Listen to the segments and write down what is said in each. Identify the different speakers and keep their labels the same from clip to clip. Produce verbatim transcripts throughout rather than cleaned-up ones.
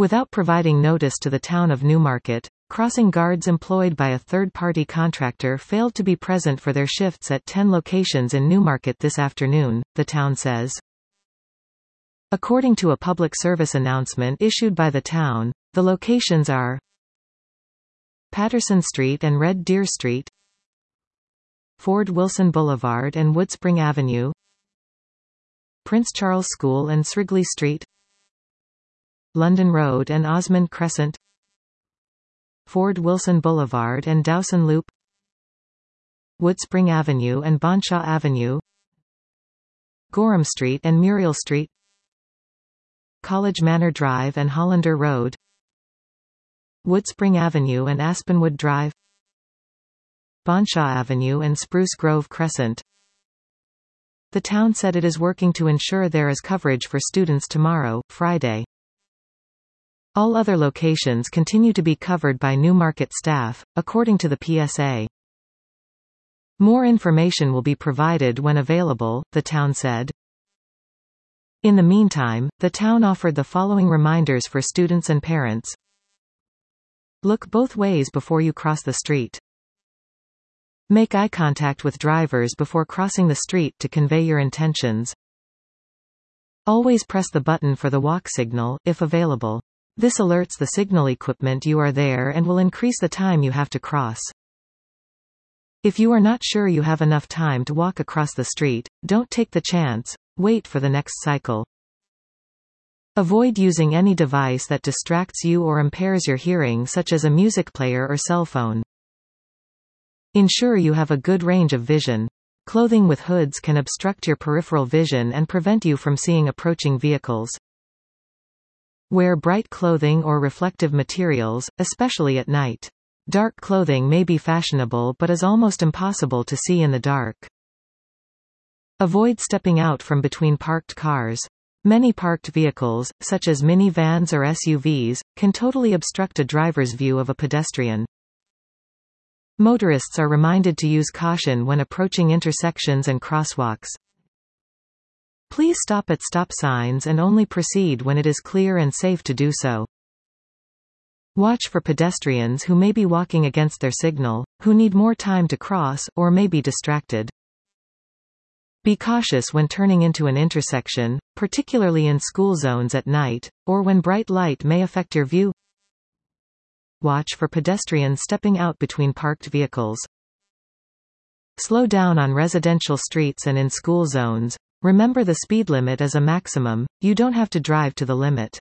Speaker 1: Without providing notice to the town of Newmarket, crossing guards employed by a third-party contractor failed to be present for their shifts at ten locations in Newmarket this afternoon, the town says. According to a public service announcement issued by the town, the locations are Patterson Street and Red Deer Street, Ford Wilson Boulevard and Woodspring Avenue, Prince Charles School and Srigley Street, London Road and Osmond Crescent, Ford Wilson Boulevard and Dowson Loop, Woodspring Avenue and Bonshaw Avenue, Gorham Street and Muriel Street, College Manor Drive and Hollander Road, Woodspring Avenue and Aspenwood Drive, Bonshaw Avenue and Spruce Grove Crescent. The town said it is working to ensure there is coverage for students tomorrow, Friday. All other locations continue to be covered by Newmarket staff, according to the P S A. More information will be provided when available, the town said. In the meantime, the town offered the following reminders for students and parents. Look both ways before you cross the street. Make eye contact with drivers before crossing the street to convey your intentions. Always press the button for the walk signal, if available. This alerts the signal equipment you are there and will increase the time you have to cross. If you are not sure you have enough time to walk across the street, don't take the chance, wait for the next cycle. Avoid using any device that distracts you or impairs your hearing, such as a music player or cell phone. Ensure you have a good range of vision. Clothing with hoods can obstruct your peripheral vision and prevent you from seeing approaching vehicles. Wear bright clothing or reflective materials, especially at night. Dark clothing may be fashionable but is almost impossible to see in the dark. Avoid stepping out from between parked cars. Many parked vehicles, such as minivans or S U Vs, can totally obstruct a driver's view of a pedestrian. Motorists are reminded to use caution when approaching intersections and crosswalks. Please stop at stop signs and only proceed when it is clear and safe to do so. Watch for pedestrians who may be walking against their signal, who need more time to cross, or may be distracted. Be cautious when turning into an intersection, particularly in school zones at night, or when bright light may affect your view. Watch for pedestrians stepping out between parked vehicles. Slow down on residential streets and in school zones. Remember the speed limit is a maximum, you don't have to drive to the limit.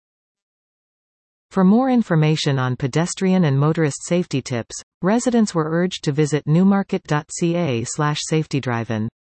Speaker 1: For more information on pedestrian and motorist safety tips, residents were urged to visit newmarket dot c a slash safety drive in.